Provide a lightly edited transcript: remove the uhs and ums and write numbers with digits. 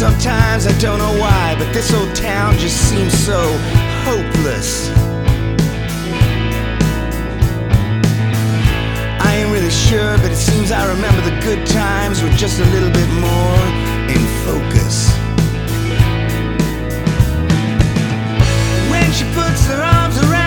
Sometimes I don't know why, but this old town just seems so hopeless. I ain't really sure, but it seems I remember the good times with just a little bit more in focus. When she puts her arms around